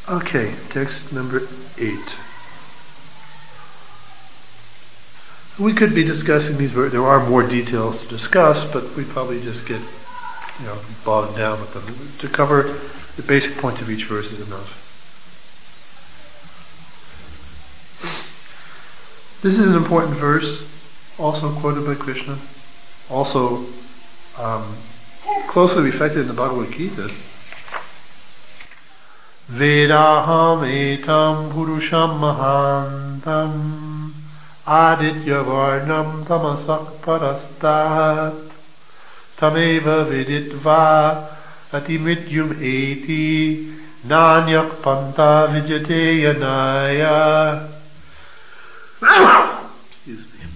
Okay, text number 8. We could be discussing these. There are more details to discuss, but we probably just get, bogged down with them. To cover the basic points of each verse is enough. This is an important verse, also quoted by Krishna, also closely reflected in the Bhagavad Gita. Vedaham etam purusham mahantam aditya varnam tamasak parastat tameva viditva atimrityum eti nanyak panta vijate yanaya. Excuse me.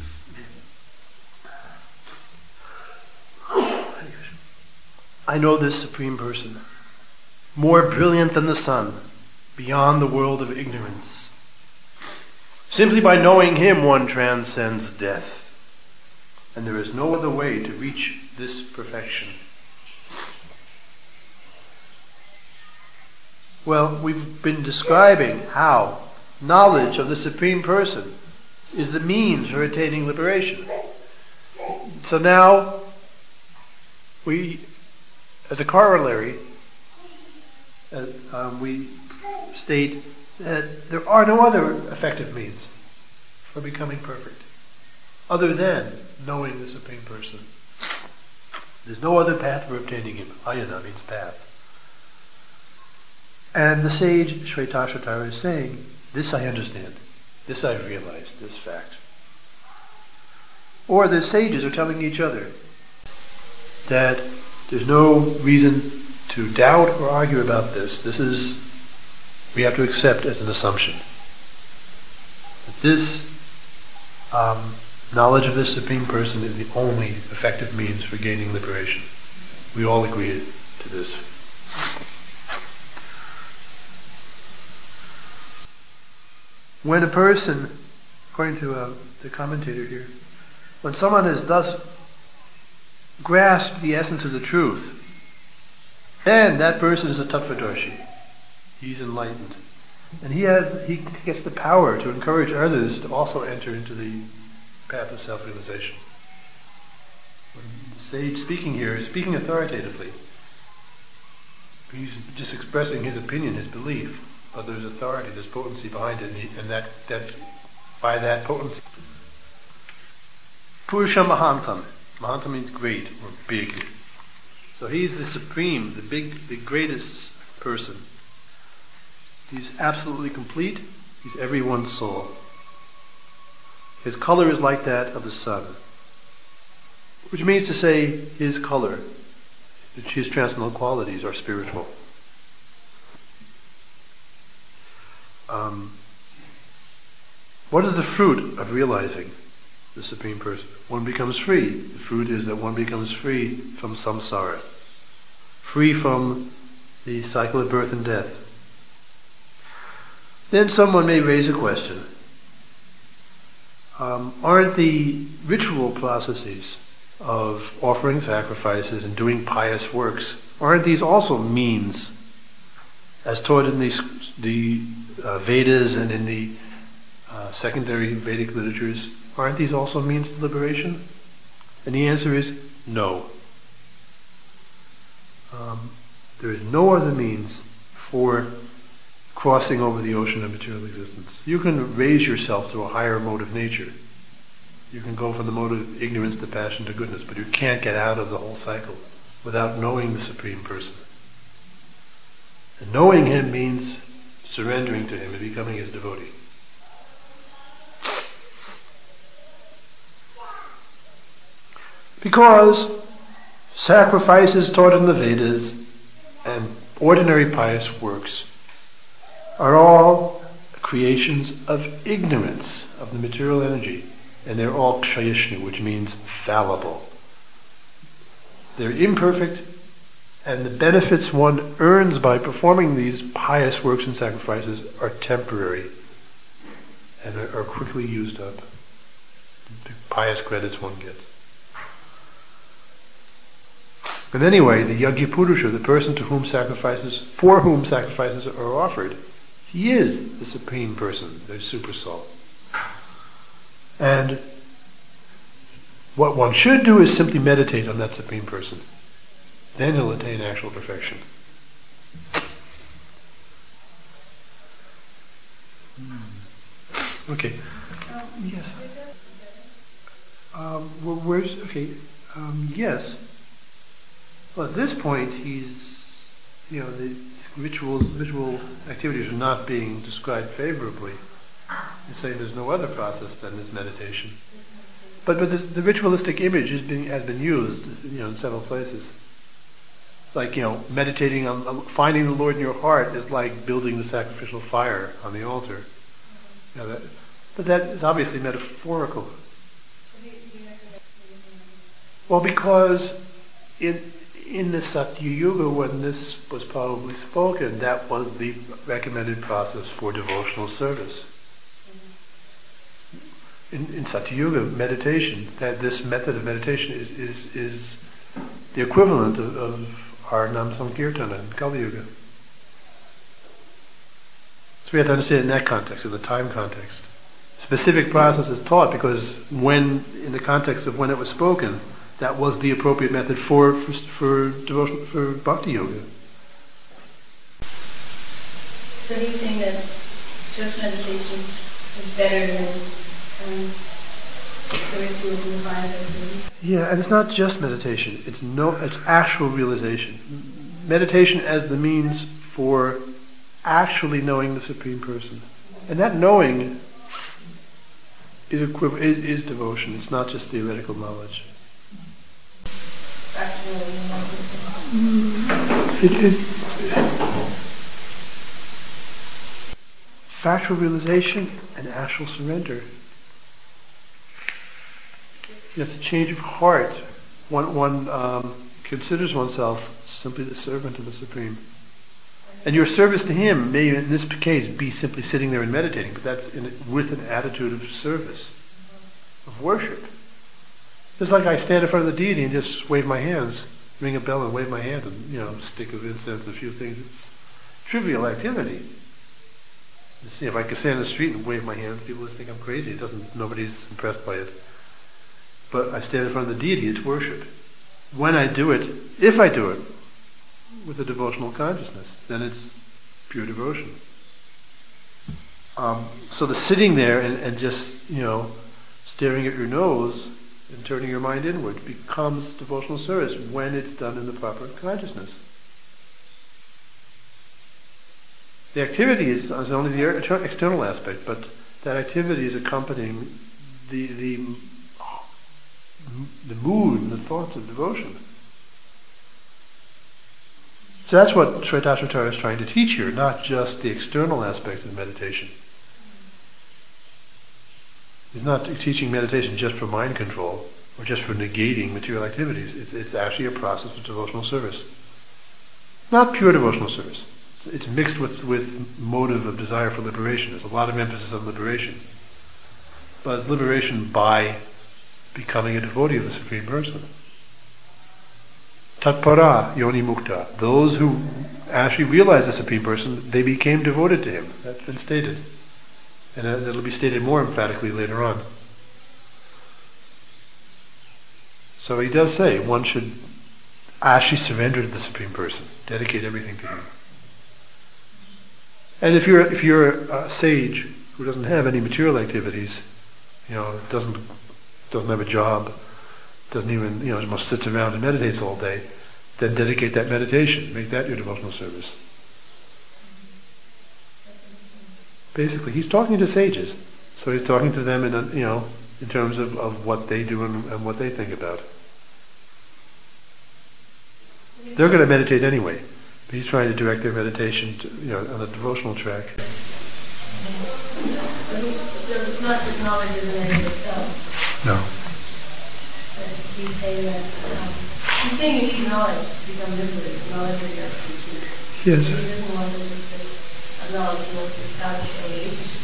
I know this Supreme Person, more brilliant than the sun, beyond the world of ignorance. Simply by knowing Him, one transcends death, and there is no other way to reach this perfection. Well, we've been describing how knowledge of the Supreme Person is the means for attaining liberation. So now, we, as a corollary, we state that there are no other effective means for becoming perfect other than knowing the Supreme Person. There's no other path for obtaining Him. Ayana means path. And the sage Shvetashvatara is saying, this I understand, this I've realized, this fact. Or the sages are telling each other that there's no reason to doubt or argue about this. We have to accept as an assumption that this knowledge of this Supreme Person is the only effective means for gaining liberation. We all agree to this. When a person, according to the commentator here, when someone has thus grasped the essence of the truth, then that person is a tattvadarshi. He's enlightened. And he gets the power to encourage others to also enter into the path of self-realization. When the sage speaking here is speaking authoritatively. He's just expressing his opinion, his belief. But there's authority, there's potency behind it, and that by that potency. Purusha Mahantam. Mahantam means great or big. So he's the supreme, the greatest person. He's absolutely complete. He's everyone's soul. His color is like that of the sun, which means to say his color, his transcendental qualities are spiritual. What is the fruit of realizing the Supreme Person? One becomes free. The fruit is that one becomes free from samsara, free from the cycle of birth and death. Then someone may raise a question. Aren't the ritual processes of offering sacrifices and doing pious works, aren't these also means, as taught in the Vedas and in the secondary Vedic literatures, aren't these also means to liberation? And the answer is no. There is no other means for crossing over the ocean of material existence. You can raise yourself to a higher mode of nature. You can go from the mode of ignorance to passion to goodness, but you can't get out of the whole cycle without knowing the Supreme Person. And knowing Him means surrendering to Him and becoming His devotee. Because sacrifices taught in the Vedas and ordinary pious works are all creations of ignorance of the material energy, and they're all kshayishnu, which means fallible. They're imperfect, and the benefits one earns by performing these pious works and sacrifices are temporary and are quickly used up. The pious credits one gets. But anyway, the Yajna Purusha, the person for whom sacrifices are offered, He is the Supreme Person, the Super Soul. And what one should do is simply meditate on that Supreme Person. Then he'll attain actual perfection. Okay. Yes. Yes. Well, at this point, the visual activities are not being described favorably. He's saying there's no other process than this meditation. But the ritualistic image has been used, in several places. Like, meditating on finding the Lord in your heart is like building the sacrificial fire on the altar. But that is obviously metaphorical. Well, because in the Satya Yuga, when this was probably spoken, that was the recommended process for devotional service. In Satya Yuga meditation, that this method of meditation is the equivalent of our Nam Sankirtana in Kali Yuga. So we have to understand in that context, in the time context. Specific process is taught because when, in the context of when it was spoken, that was the appropriate method for devotion, for Bhakti Yoga. So he's saying that just meditation is better than the rituals and the fire. Yeah, and it's not just meditation. It's actual realization. Meditation as the means for actually knowing the Supreme Person, and that knowing is devotion. It's not just theoretical knowledge. Factual realization and actual surrender. It's a change of heart. One considers oneself simply the servant of the Supreme. And your service to Him may, in this case, be simply sitting there and meditating, but that's with an attitude of service, of worship. It's like I stand in front of the deity and just wave my hands, ring a bell and wave my hand, and stick of incense, a few things. It's trivial activity. You see, if I could stand in the street and wave my hands, people would think I'm crazy. Nobody's impressed by it. But I stand in front of the deity, it's worship. When I do it, if I do it, with a devotional consciousness, then it's pure devotion. So the sitting there and just, staring at your nose and turning your mind inward becomes devotional service when it's done in the proper consciousness. The activity is only the external aspect, but that activity is accompanying the mood and the thoughts of devotion. So that's what Shvetashvatara is trying to teach here, not just the external aspects of meditation. He's not teaching meditation just for mind control or just for negating material activities. It's actually a process of devotional service. Not pure devotional service. It's mixed with motive of desire for liberation. There's a lot of emphasis on liberation. But it's liberation by becoming a devotee of the Supreme Person. Tatpara yoni mukta. Those who actually realize the Supreme Person, they became devoted to Him. That's been stated. And it'll be stated more emphatically later on. So he does say one should actually surrender to the Supreme Person, dedicate everything to Him. And if you're a sage who doesn't have any material activities, doesn't have a job, doesn't even, just sits around and meditates all day, then dedicate that meditation, make that your devotional service. Basically, he's talking to sages, so he's talking to them in terms of what they do and what they think about. They're going to meditate anyway, but he's trying to direct their meditation to, on a devotional track. So it's not that knowledge is an end in itself. No. He's saying that you need knowledge to become liberated, knowledge of your activities. Yes. He doesn't want to just knowledge, he wants to establish a relationship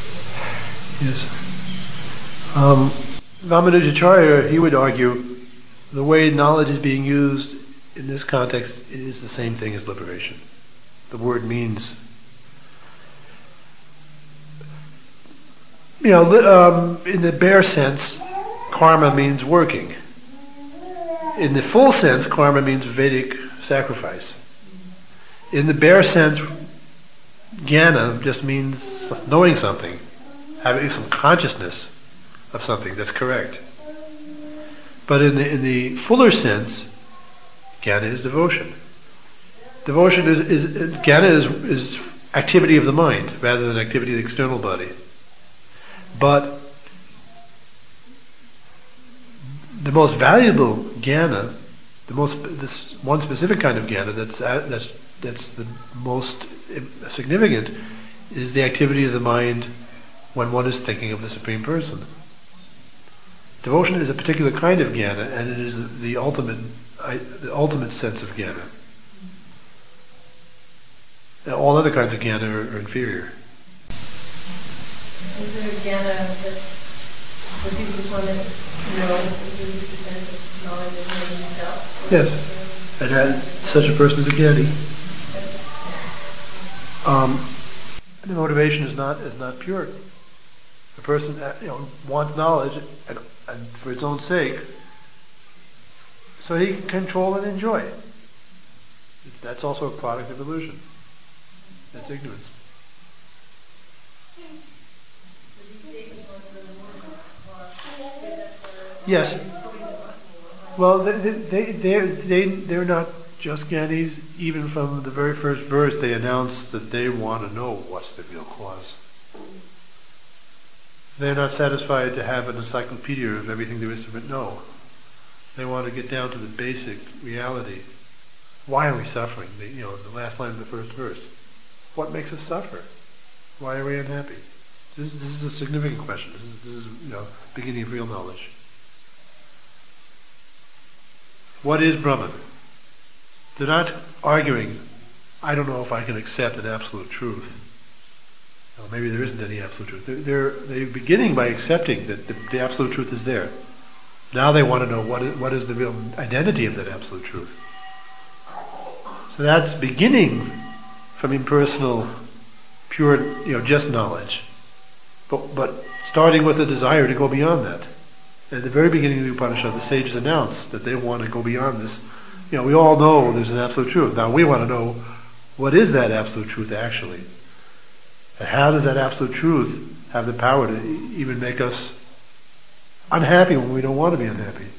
with Yes. Ramanujacharya, he would argue, the way knowledge is being used in this context is the same thing as liberation. The word means In the bare sense, karma means working. In the full sense, karma means Vedic sacrifice. In the bare sense, jnana just means knowing something, having some consciousness of something that's correct. But in the fuller sense, jnana is devotion. Devotion is jnana is activity of the mind rather than activity of the external body. But the most valuable jnana, this one specific kind of jnana that's the most significant, is the activity of the mind when one is thinking of the Supreme Person. Devotion is a particular kind of jnana, and it is the ultimate sense of jnana. All other kinds of jnana are inferior. Is there a jnana that for people who want to know, is the sense of knowledge of knowing himself? Yes, and such a person is a jnani. The motivation is not pure. The person wants knowledge and for its own sake, so he can control and enjoy. That's also a product of illusion. That's ignorance. Yes. Well, they're not just jnanis. Even from the very first verse, they announce that they want to know what's the real cause. They're not satisfied to have an encyclopedia of everything there is to know. They want to get down to the basic reality. Why are we suffering? The last line of the first verse. What makes us suffer? Why are we unhappy? This is a significant question. This is beginning of real knowledge. What is Brahman? They're not arguing, I don't know if I can accept an absolute truth. Well, maybe there isn't any absolute truth. They're beginning by accepting that the absolute truth is there. Now they want to know what is the real identity of that absolute truth. So that's beginning from impersonal, pure, just knowledge. But starting with a desire to go beyond that. At the very beginning of the Upanishad, the sages announced that they want to go beyond this. We all know there's an absolute truth. Now we want to know, what is that absolute truth actually? And how does that absolute truth have the power to even make us unhappy when we don't want to be unhappy?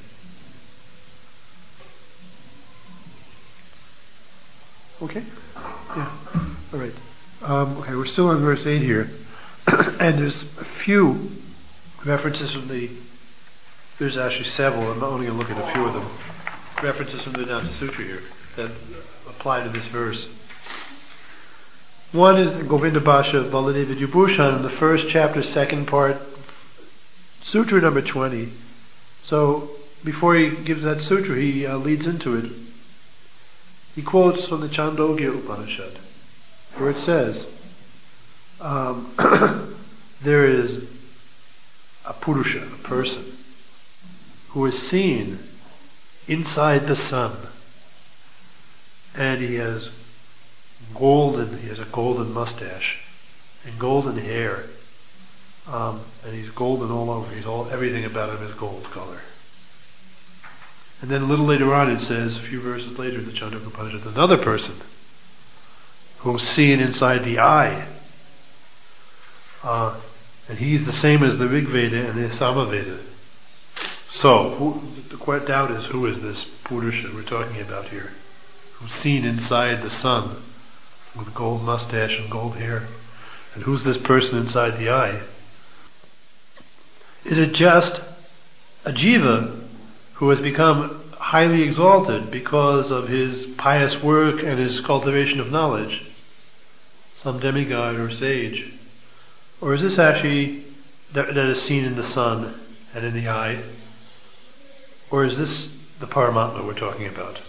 Okay? Yeah. All right. Okay, we're still on verse 8 here. And there's a few references from there's actually several, I'm only going to look at a few of them, references from the Vedanta Sutra here that apply to this verse. One is the Govinda Bhasha of Baladeva Vibhushan in the first chapter, second part, Sutra number 20. So, before he gives that sutra, he leads into it. He quotes from the Chandogya Upanishad, where it says, there is a Purusha, a person, who is seen inside the sun, and he has a golden mustache and golden hair, and he's golden all over. Everything about him is gold color. And then a little later on it says, a few verses later in the Chandogya Upanishad, another person who's seen inside the eye, and he's the same as the Rig Veda and the Samaveda. So, the doubt is, who is this Purusha we're talking about here, who's seen inside the sun with gold mustache and gold hair? And who's this person inside the eye? Is it just a jiva who has become highly exalted because of his pious work and his cultivation of knowledge? Some demigod or sage? Or is this actually that is seen in the sun and in the eye? Or is this the Paramatma we're talking about?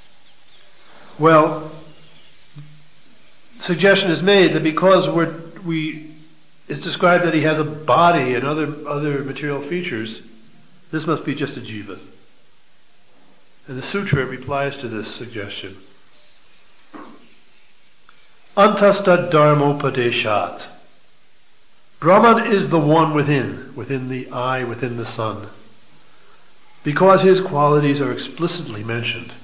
Well, suggestion is made that because it's described that he has a body and other material features, this must be just a jiva. And the sutra replies to this suggestion. Antastad dharmopadeshat Brahman is the one within the I, within the sun, because his qualities are explicitly mentioned.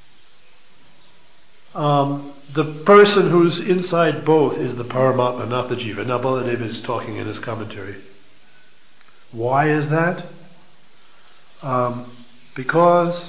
The person who's inside both is the Paramatma, not the Jiva. Now Baladeva is talking in his commentary. Why is that? Because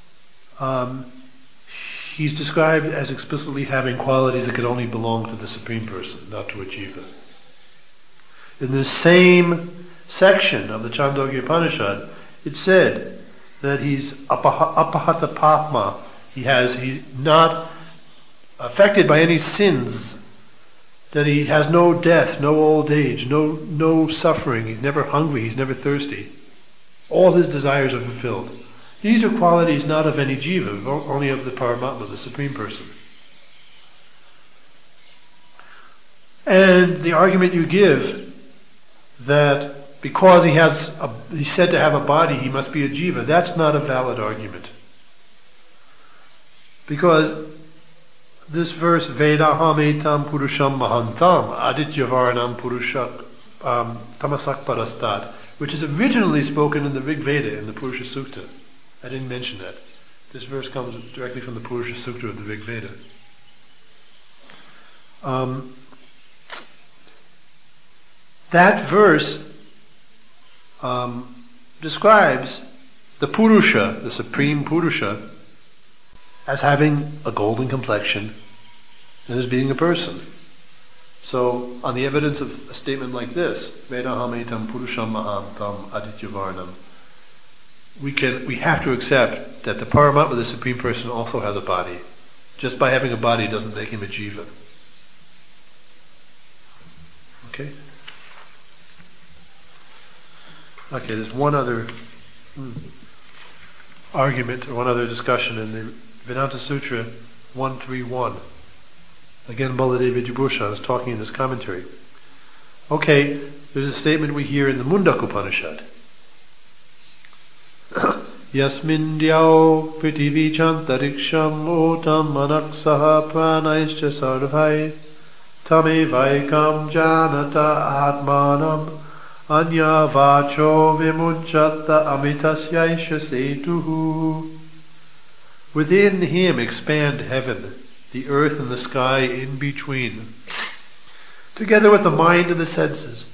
he's described as explicitly having qualities that could only belong to the Supreme Person, not to a Jiva. In the same section of the Chandogya Upanishad, it said that he's apahata papma. He's not affected by any sins, that he has no death, no old age, no suffering, he's never hungry, he's never thirsty. All his desires are fulfilled. These are qualities not of any jiva, only of the Paramatma, the Supreme Person. And the argument you give that because he's said to have a body, he must be a jiva, that's not a valid argument. Because this verse, Vedaham etam purusham mahantam, adityavarnam purushak tamasak parastat, which is originally spoken in the Rig Veda, in the Purusha Sukta. I didn't mention that. This verse comes directly from the Purusha Sukta of the Rig Veda. That verse describes the Purusha, the Supreme Purusha, as having a golden complexion and as being a person. So, on the evidence of a statement like this, Vedaham etam purusham mahantam adityavarnam, we have to accept that the Paramatma, the Supreme Person, also has a body. Just by having a body doesn't make him a jiva. Okay? Okay, there's one other argument, or one other discussion in the Vedanta Sutra 131. Again, Baladeva Vijayabhushan is talking in his commentary. Okay, there's a statement we hear in the Mundaka Upanishad. Yasmin dyau prithvi chantariksham otam manaksaha pranaischa sarvai tame vaikam janata atmanam anya vacho vimunchata amitasyaisha setuhu. Within him expand heaven, the earth and the sky in between, together with the mind and the senses.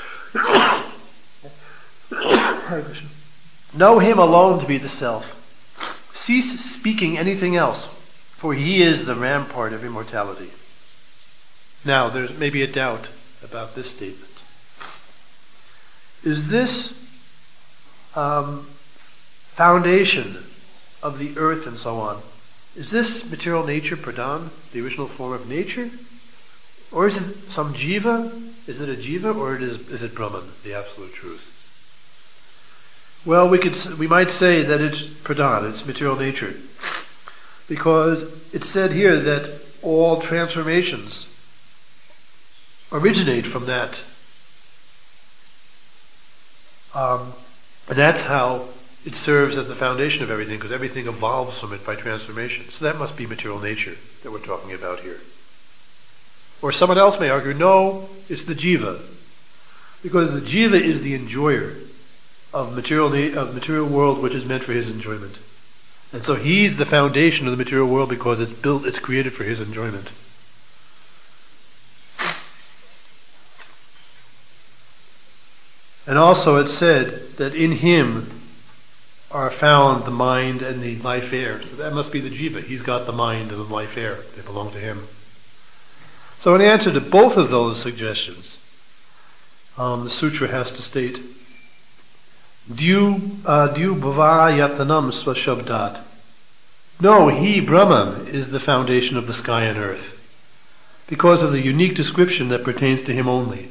Know him alone to be the self. Cease speaking anything else, for he is the rampart of immortality. Now, there's maybe a doubt about this statement. Is this foundation of the earth and so on, is this material nature pradhan, the original form of nature? Or is it some jiva? Is it a jiva, or is it Brahman, the absolute truth? Well, we might say that it's pradhan, it's material nature, because it's said here that all transformations originate from that. And that's how it serves as the foundation of everything, because everything evolves from it by transformation. So that must be material nature that we're talking about here. Or someone else may argue, no, it's the jiva, because the jiva is the enjoyer of material world, which is meant for his enjoyment, and so he's the foundation of the material world because it's created for his enjoyment. And also it's said that in him are found the mind and the life air. So that must be the jiva. He's got the mind and the life air. They belong to him. So in answer to both of those suggestions, the sutra has to state, Dyu bhava yatanam swashabdat. No, he, Brahman, is the foundation of the sky and earth, because of the unique description that pertains to him only.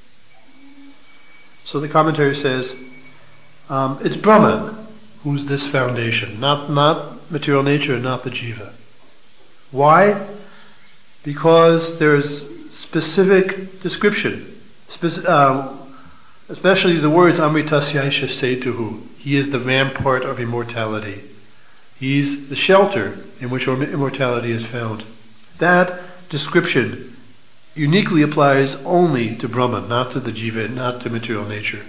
So the commentary says, it's Brahman who's this foundation, not material nature, not the jiva. Why? Because there's specific description, especially the words Amritasyaisha setuhu. He is the rampart of immortality. He's the shelter in which immortality is found. That description uniquely applies only to Brahman, not to the jiva, not to material nature.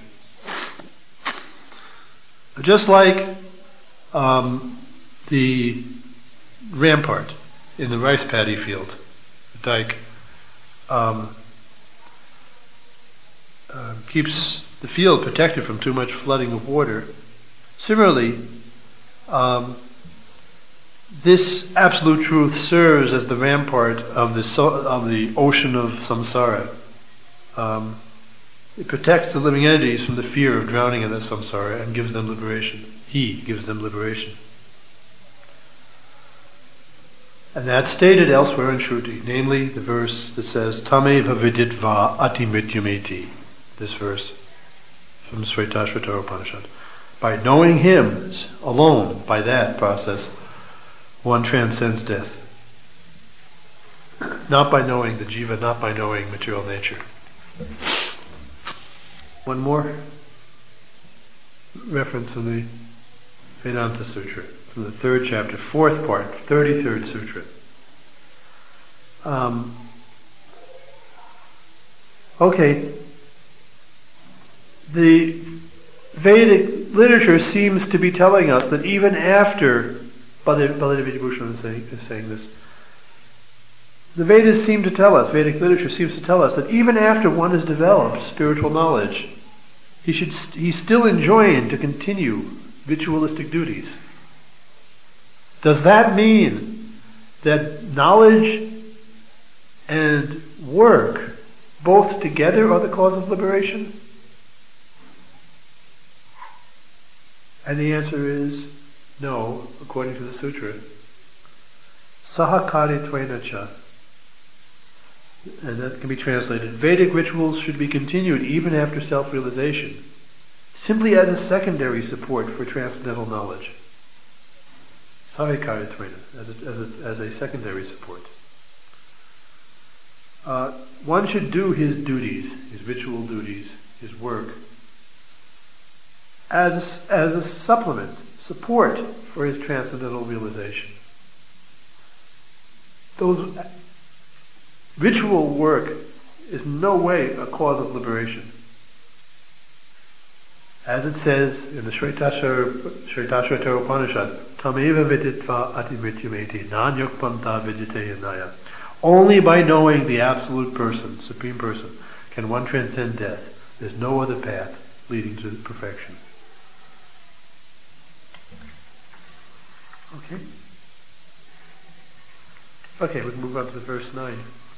Just like the rampart in the rice paddy field, the dike, keeps the field protected from too much flooding of water. Similarly, this absolute truth serves as the rampart of the ocean of samsara. It protects the living entities from the fear of drowning in that samsara and gives them liberation. He gives them liberation. And that's stated elsewhere in Shruti, namely the verse that says, Tameva viditva ati mrityumeti. This verse from Shvetashvatara Upanishad. By knowing him alone, by that process, one transcends death. Not by knowing the jiva, not by knowing material nature. One more reference from the Vedanta Sutra, from the 3rd chapter, 4th part, 33rd Sutra. The Vedic literature seems to be telling us that even after, Baladev Vidyabhushan is saying this, the Vedas seem to tell us, Vedic literature seems to tell us that even after one has developed spiritual knowledge, he's still enjoined to continue ritualistic duties. Does that mean that knowledge and work both together are the cause of liberation? And the answer is no, according to the sutra. Sahakari tvenacha. And that can be translated, Vedic rituals should be continued even after self-realization, simply as a secondary support for transcendental knowledge. Sahakari tvena, as a secondary support. One should do his duties, his ritual duties, his work, as a supplement, support for his transcendental realization. Those ritual work is no way a cause of liberation. As it says in the Shvetashvatara Upanishad, Tameva viditva ati mrityumeti nanyukpanta viditeyanaya. Only by knowing the absolute person, supreme person, can one transcend death. There's no other path leading to perfection. Okay, we can move on to verse 9.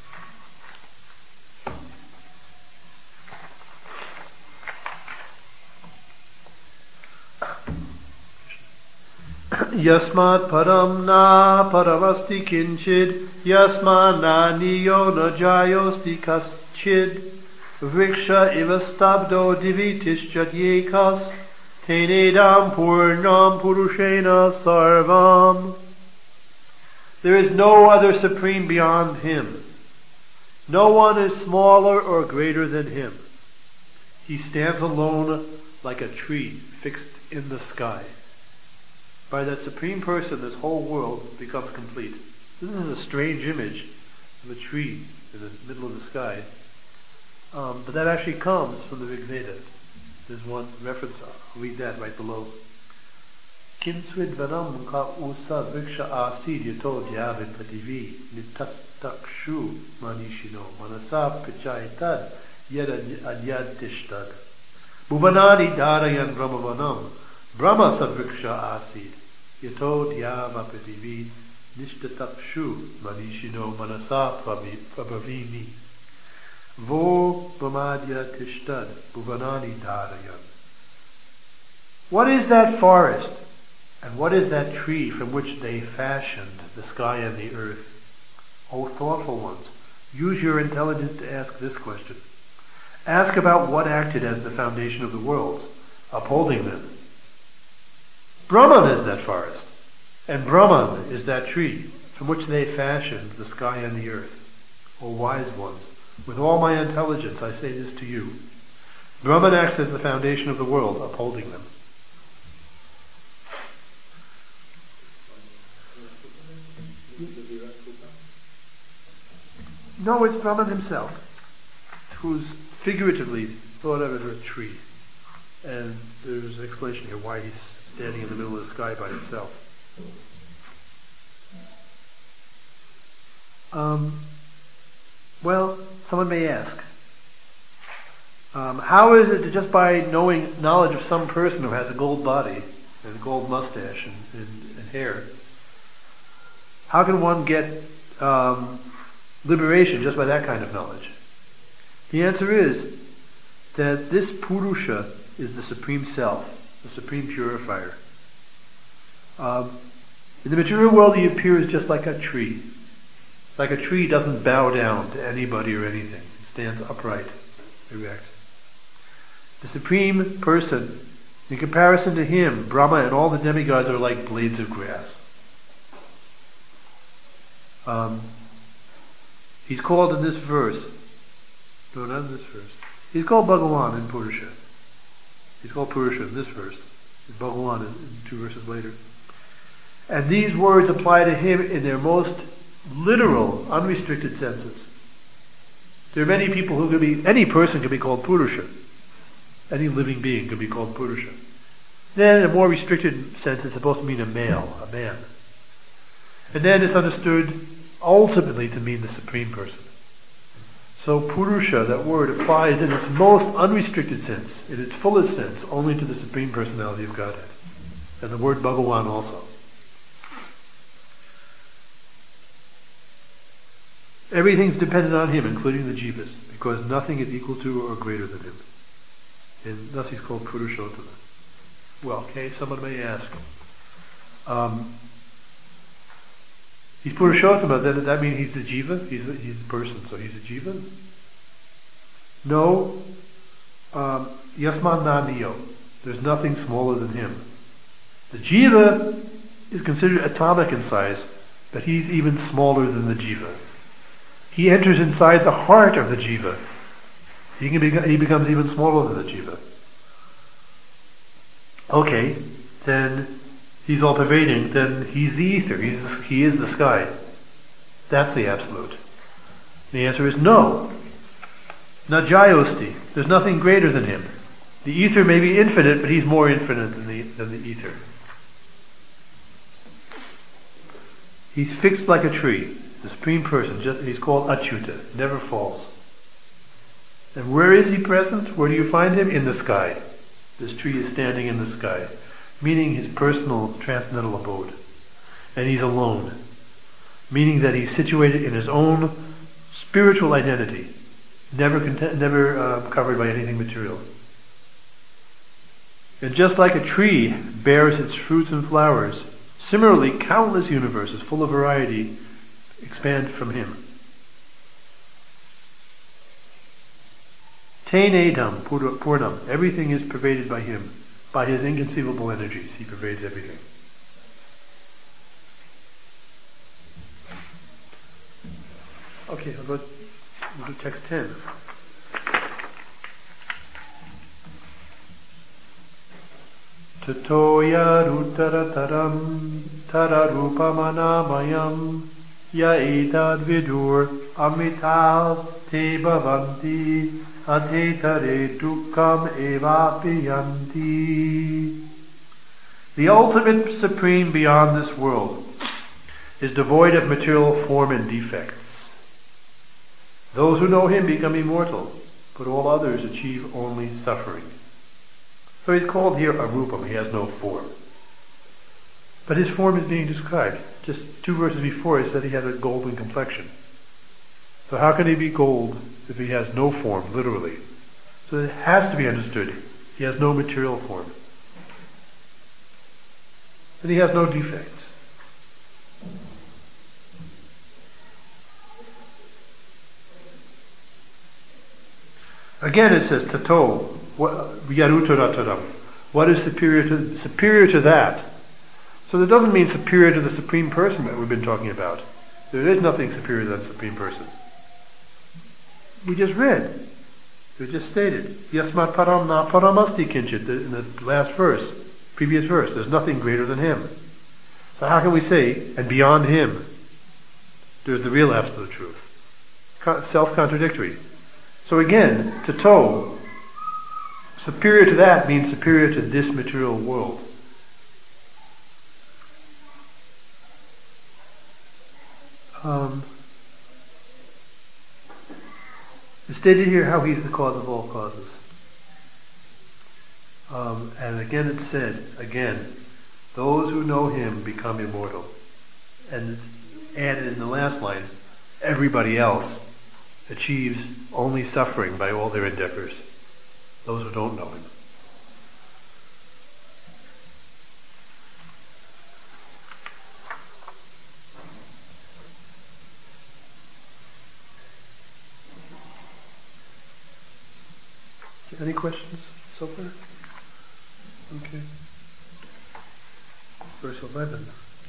Yasmat param na paramasti kinchid, yasma na niyo na jayosti kaschid, vriksha ivastabdo divitis jadyekas, tenedam purnam purushena sarvam. There is no other supreme beyond him. No one is smaller or greater than him. He stands alone like a tree fixed in the sky. By that supreme person, this whole world becomes complete. This is a strange image of a tree in the middle of the sky. But that actually comes from the Rig Veda. There's one reference, I'll read that right below. Kinsvid vanam ka usa vriksha asid yato dhyavid pativi nitastakshu manishino manasa pichaitad yed adyad tishtad. Bhuvanani dharayan brahmavanam brahma savriksha asid yato dhyava pativi nishtatakshu manishino manasa prabhavini. Vo brahmadya tishtad bhuvanani dharayan. What is that forest? And what is that tree from which they fashioned the sky and the earth? O thoughtful ones, use your intelligence to ask this question. Ask about what acted as the foundation of the worlds, upholding them. Brahman is that forest, and Brahman is that tree from which they fashioned the sky and the earth. O wise ones, with all my intelligence I say this to you. Brahman acts as the foundation of the world, upholding them. No, it's Brahman himself, who's figuratively thought of as a tree. And there's an explanation here why he's standing in the middle of the sky by himself. Well, someone may ask, how is it that just by knowledge of some person who has a gold body and a gold mustache and hair, how can one get liberation just by that kind of knowledge? The answer is that this Purusha is the Supreme Self, the Supreme Purifier. In the material world he appears just like a tree. Like a tree doesn't bow down to anybody or anything. It stands upright, erect. The Supreme Person, in comparison to him, Brahma and all the demigods are like blades of grass. He's called in this verse, no, not in this verse, he's called Bhagawan in Purusha. He's called Purusha in this verse, Bhagawan in 2 verses later. And these words apply to him in their most literal, unrestricted senses. There are many people who any person could be called Purusha. Any living being could be called Purusha. Then in a more restricted sense it's supposed to mean a male, a man. And then it's understood ultimately to mean the Supreme Person. So Purusha, that word, applies in its most unrestricted sense, in its fullest sense, only to the Supreme Personality of Godhead. And the word Bhagawan also. Everything's dependent on him, including the jivas, because nothing is equal to or greater than him. And thus he's called Purushottama. Well, okay, someone may ask, he's Purushottama, then does that mean he's the jiva? He's the person, so he's a jiva? No. Yasman Naniyo. There's nothing smaller than him. The jiva is considered atomic in size, but he's even smaller than the jiva. He enters inside the heart of the jiva. He becomes even smaller than the jiva. Okay, then he's all pervading, then he's the ether, he is the sky. That's the absolute. The answer is no. Najayosti. There's nothing greater than him. The ether may be infinite, but he's more infinite than the ether. He's fixed like a tree. The Supreme Person, he's called Achyuta, never falls. And where is he present? Where do you find him? In the sky. This tree is standing in the sky, meaning his personal transcendental abode. And he's alone, meaning that he's situated in his own spiritual identity, never covered by anything material. And just like a tree bears its fruits and flowers, similarly countless universes full of variety expand from him. Tenedam Purnam. Everything is pervaded by him. By his inconceivable energies, he pervades everything. Okay, we'll do text 10. Tatoya rutarataram tararupamanamayam yaedad vidur amitas te bhavanti atetare dukkam evapiyanti. The ultimate supreme beyond this world is devoid of material form and defects. Those who know him become immortal, but all others achieve only suffering. So he's called here Arupam, he has no form. But his form is being described. Just 2 verses before he said he had a golden complexion. So how can he be gold if he has no form, literally? So it has to be understood. He has no material form. And he has no defects. Again it says, Tato, Yaruttarataram. What is superior to that? So that doesn't mean superior to the Supreme Person that we've been talking about. There is nothing superior to that Supreme Person. We just read. We just stated. Yasmat param na paramasti kinchit, in the last verse, previous verse. There's nothing greater than him. So how can we say, and beyond him, there's the real absolute truth? self-contradictory. So again, tato, superior to that means superior to this material world. It's stated here how he's the cause of all causes. And again it's said, those who know him become immortal. And it's added in the last line, everybody else achieves only suffering by all their endeavors. Those who don't know him. Any questions so far? Okay. Verse 11.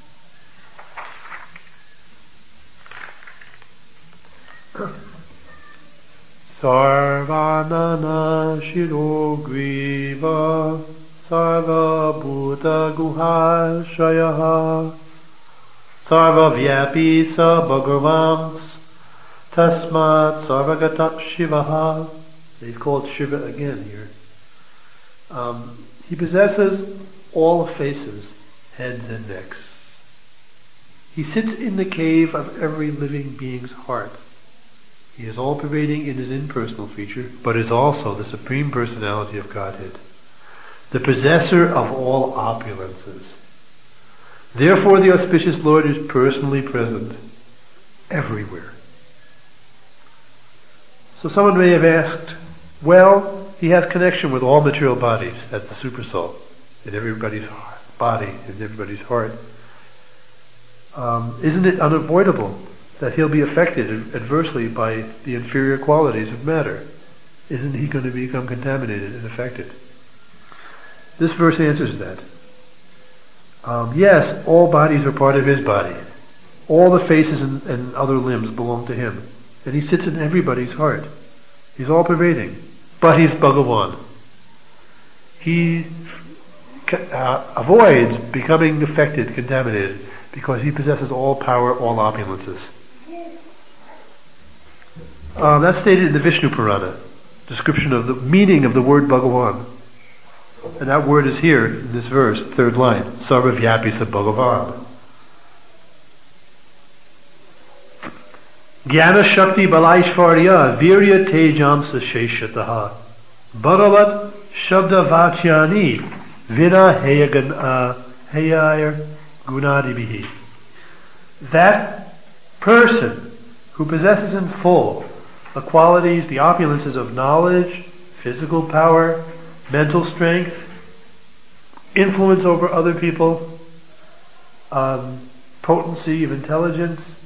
Sarvanana Shirogriva Sarva Bhuta Guha Shayaha Sarva Vyapi Sa Bhagavams Tasmat Sarvagata Shivaha. He's called Shiva again here. He possesses all faces, heads and necks. He sits in the cave of every living being's heart. He is all-pervading in his impersonal feature, but is also the Supreme Personality of Godhead, the possessor of all opulences. Therefore the auspicious Lord is personally present everywhere. So someone may have asked, well, he has connection with all material bodies as the Supersoul in everybody's body, in everybody's heart. Isn't it unavoidable that he'll be affected adversely by the inferior qualities of matter? Isn't he going to become contaminated and affected? This verse answers that. Yes, all bodies are part of his body. All the faces and other limbs belong to him. And he sits in everybody's heart. He's all-pervading. But he's Bhagavan. He avoids becoming affected, contaminated, because he possesses all power, all opulences. That's stated in the Vishnu Purana, description of the meaning of the word Bhagavan. And that word is here in this verse, third line, Sarva Vyapi Sa Bhagavan. Jnana Shakti Balaishvarya Virya Tejamsa Sheshataha Bhagavat Shabda Vachyani Vina Heyayar Gunadibihi. That person who possesses in full the qualities, the opulences of knowledge, physical power, mental strength, influence over other people, potency of intelligence,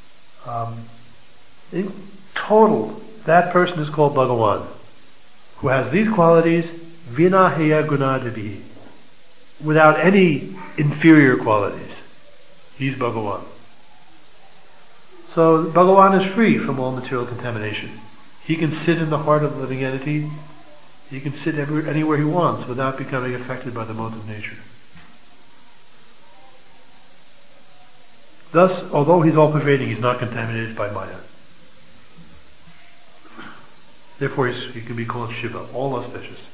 in total, that person is called Bhagavan, who has these qualities, Vinaheya Gunadibihi, without any inferior qualities. He's Bhagavan. So Bhagavan is free from all material contamination. He can sit in the heart of the living entity. He can sit anywhere he wants without becoming affected by the modes of nature. Thus, although he's all-pervading, he's not contaminated by Maya. Therefore, he can be called Shiva, all auspicious.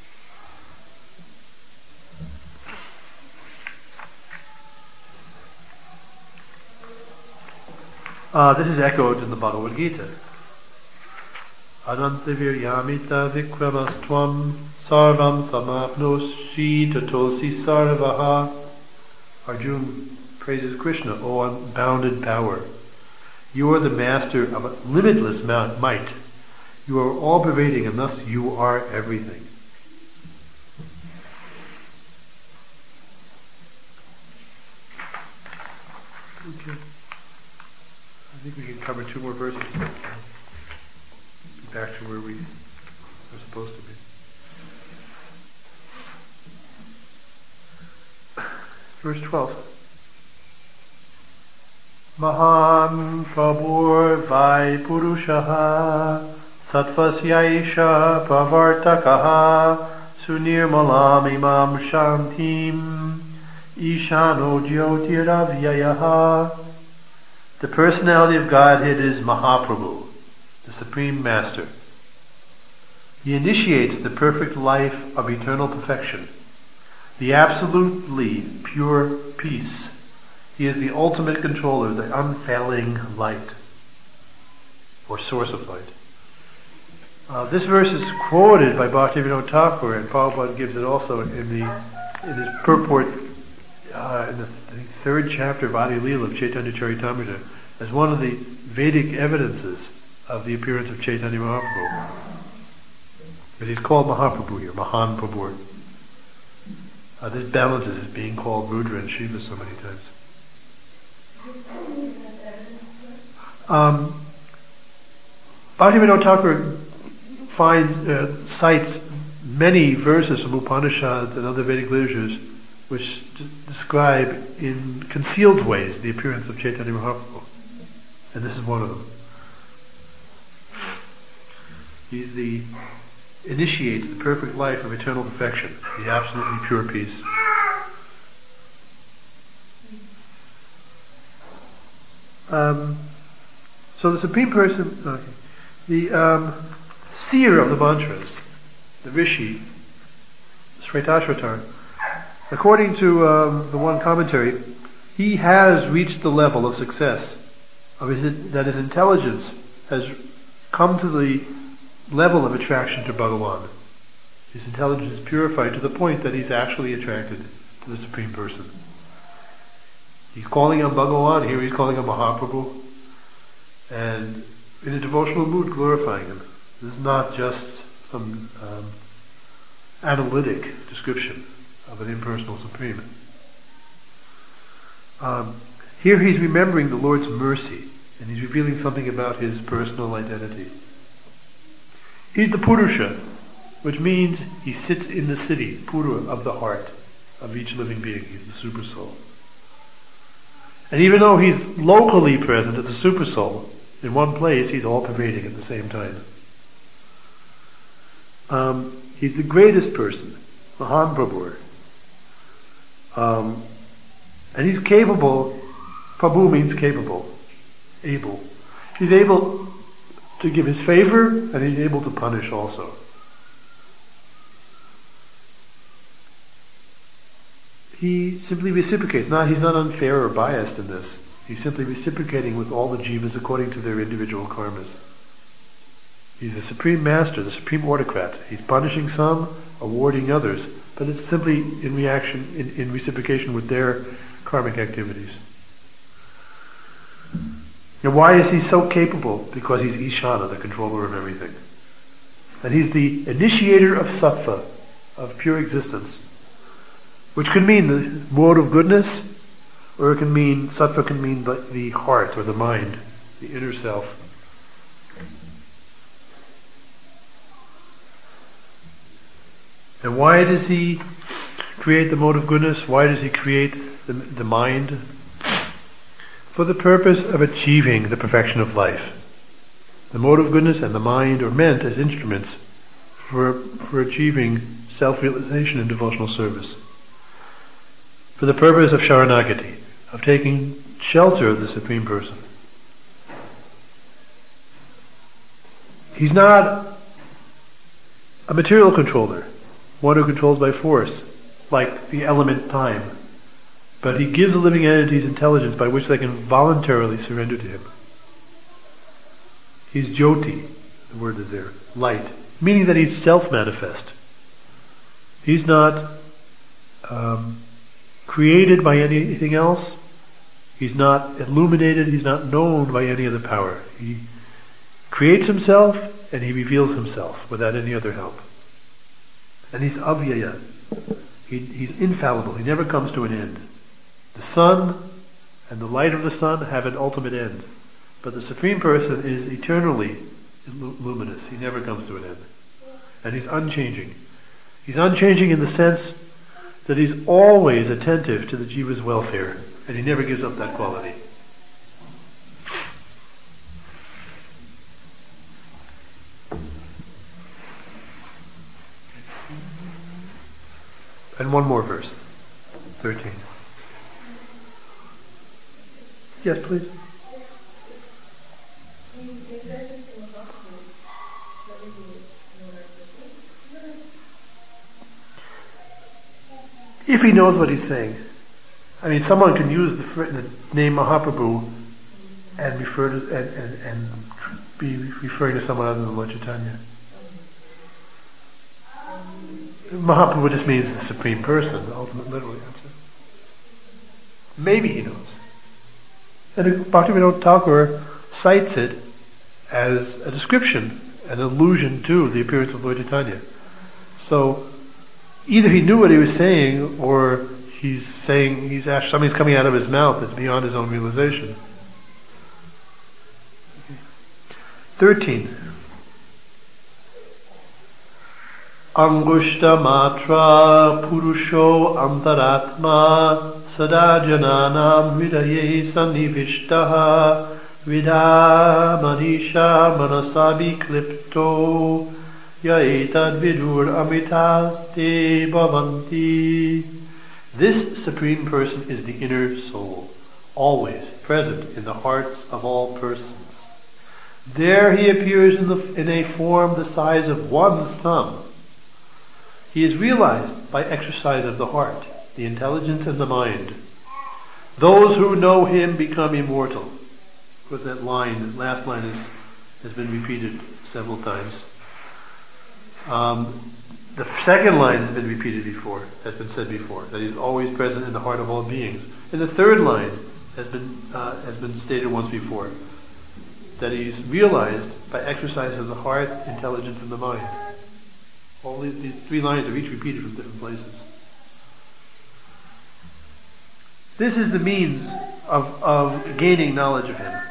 This is echoed in the Bhagavad Gita. Anantaviryamita vikramastvam sarvam samapnoshi tatosi sarvaha. Arjuna praises Krishna, O unbounded power. You are the master of limitless might. You are all-pervading, and thus you are everything. Okay. I think we can cover 2 more verses. Back to where we are supposed to be. Verse 12. Mahan Prabhur Vai Purushaha Satvasyaisha Pravartakaha Sunirmalam Imam Shantim Ishano Jyotiravyayaha. The personality of Godhead is Mahaprabhu, Supreme Master. He initiates the perfect life of eternal perfection, the absolutely pure peace. He is the ultimate controller, the unfailing light, or source of light. This verse is quoted by Bhaktivinoda Thakur, and Prabhupada gives it also in his purport in the third chapter of Adi Leela of Chaitanya Charitamrita as one of the Vedic evidences of the appearance of Chaitanya Mahaprabhu. But he's called Mahaprabhu here, Mahan Prabhu. This balances his being called Rudra and Shiva so many times. Bhaktivinoda Thakur cites many verses from Upanishads and other Vedic literatures which describe in concealed ways the appearance of Chaitanya Mahaprabhu. And this is one of them. He initiates the perfect life of eternal perfection, the absolutely pure peace. So the Supreme Person, the seer of the mantras, the Rishi, Svetashvatar, according to the one commentary, he has reached the level of success that his intelligence has come to the level of attraction to Bhagavan. His intelligence is purified to the point that he's actually attracted to the Supreme Person. He's calling on Bhagavan, here he's calling on Mahaprabhu, and in a devotional mood glorifying him. This is not just some analytic description of an impersonal Supreme. Here he's remembering the Lord's mercy, and he's revealing something about his personal identity. He's the Purusha, which means he sits in the city, Pura, of the heart of each living being. He's the super soul. And even though he's locally present as a super soul, in one place he's all pervading at the same time. He's the greatest person, Mahan Prabhu. And he's capable. Prabhu means capable, able. He's able to give his favor, and he's able to punish also. He simply reciprocates. He's not unfair or biased in this. He's simply reciprocating with all the jivas according to their individual karmas. He's the Supreme Master, the Supreme Autocrat. He's punishing some, awarding others, but it's simply in reaction, in reciprocation with their karmic activities. And why is he so capable? Because he's Ishana, the controller of everything. And he's the initiator of sattva, of pure existence, which can mean the mode of goodness, or it can mean, sattva can mean the heart or the mind, the inner self. And why does he create the mode of goodness? Why does he create the mind? For the purpose of achieving the perfection of life. The mode of goodness and the mind are meant as instruments for achieving self-realization and devotional service. For the purpose of Sharanagati, of taking shelter of the Supreme Person. He's not a material controller, one who controls by force, like the element time. But he gives the living entities intelligence by which they can voluntarily surrender to him. He's Jyoti, the word is there, light, meaning that he's self-manifest. He's not created by anything else. He's not illuminated. He's not known by any other power. He creates himself and he reveals himself without any other help. And he's avyaya. He's infallible. He never comes to an end. The sun and the light of the sun have an ultimate end. But the Supreme Person is eternally luminous. He never comes to an end. And he's unchanging. He's unchanging in the sense that he's always attentive to the jiva's welfare. And he never gives up that quality. And one more verse. 13. Yes, please. If he knows what he's saying. I mean, someone can use the name Mahaprabhu and refer to and be referring to someone other than Lord Chaitanya. Mahaprabhu just means the Supreme Person, the ultimate literally. Maybe he knows. And Bhaktivinoda Thakur cites it as a description, an allusion to the appearance of Lord Chaitanya. So either he knew what he was saying, or something's coming out of his mouth that's beyond his own realization. 13. Angushta matra purusho antaratma sada jananam hridaye sannivishtaha vidha manisha manasabi klipto yaetad vidur amitaste bhavanti. This Supreme Person is the inner soul, always present in the hearts of all persons. There he appears in a form the size of one's thumb. He is realized by exercise of the heart, the intelligence and the mind. Those who know him become immortal. Of course, that last line has been repeated several times. The second line has been repeated before, has been said before, that he's always present in the heart of all beings. And the third line has been stated once before, that he's realized by exercise of the heart, intelligence, and the mind. All these three lines are each repeated from different places. This is the means of gaining knowledge of him.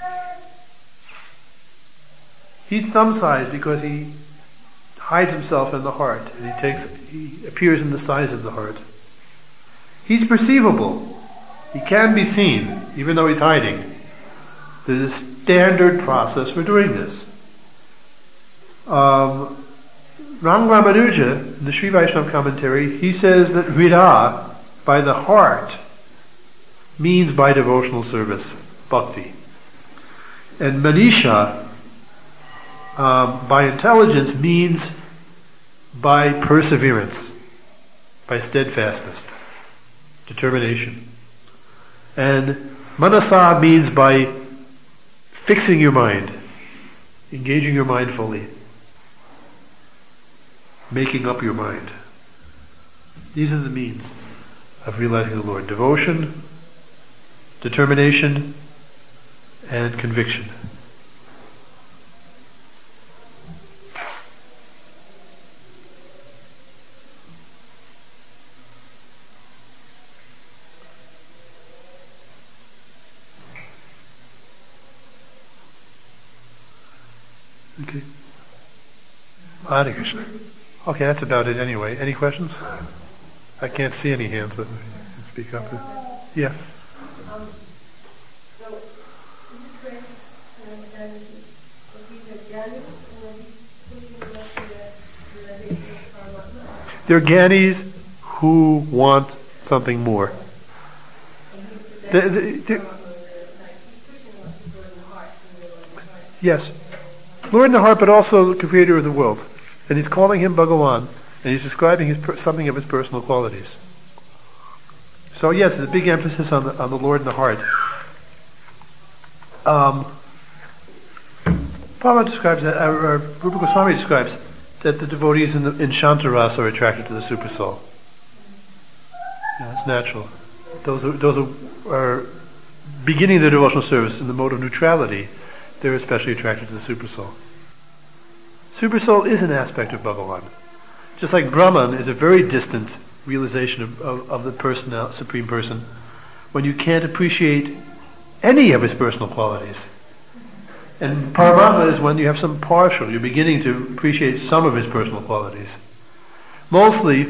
He's thumb-sized because he hides himself in the heart, and he appears in the size of the heart. He's perceivable. He can be seen, even though he's hiding. There's a standard process for doing this. Rang Ramanuja, in the Sri Vaishnava commentary, he says that Hridaya, by the heart, means by devotional service, bhakti. And Manisha, by intelligence, means by perseverance, by steadfastness, determination. And Manasa means by fixing your mind, engaging your mind fully, making up your mind. These are the means of realizing the Lord: devotion, determination, and conviction. Okay. Hare Krishna. Okay, that's about it anyway. Any questions? I can't see any hands, but speak up. Yeah. So, is it correct to understand that these are jnanis and he's putting up to the realization of Paramatma? They're jnanis who want something more. Yes. Lord in the heart, but also the creator of the world. And he's calling him Bhagawan, and he's describing something of his personal qualities. So yes, there's a big emphasis on the Lord in the heart. Prabhupada describes that, or Rupa Goswami describes that the devotees in Shantarasa are attracted to the super soul. Yeah, it's natural. Those who are beginning their devotional service in the mode of neutrality, they're especially attracted to the super soul. Super soul is an aspect of Bhagavan. Just like Brahman is a very distant realization of the Supreme Person, when you can't appreciate any of his personal qualities. And Paramatma is when you have some partial, you're beginning to appreciate some of his personal qualities. Mostly,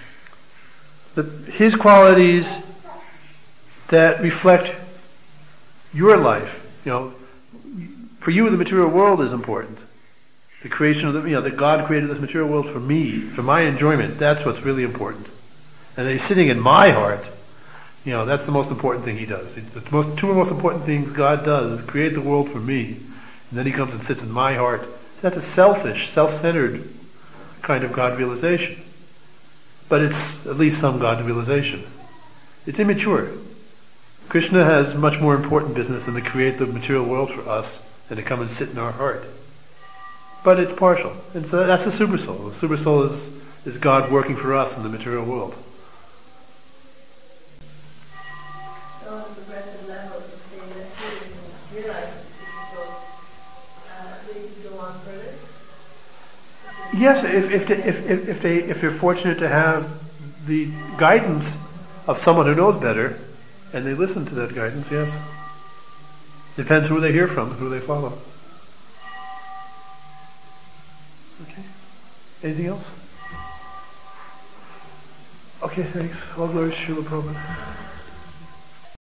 his qualities that reflect your life. For you, the material world is important. The creation of that God created this material world for me, for my enjoyment. That's what's really important. And that he's sitting in my heart. That's the most important thing he does. The two most important things God does is create the world for me, and then he comes and sits in my heart That's a selfish, self-centered kind of God realization. But it's at least some God realization. It's immature. Krishna has much more important business than to create the material world for us and to come and sit in our heart. But it's partial. And so that's a supersoul. The supersoul is God working for us in the material world. So on the progressive level, if they actually realize the supersoul, they can go on further? Yes, if they're fortunate to have the guidance of someone who knows better, and they listen to that guidance, yes. Depends who they hear from, who they follow. Okay. Anything else? Okay, thanks. All glory to Srila Prabhupada.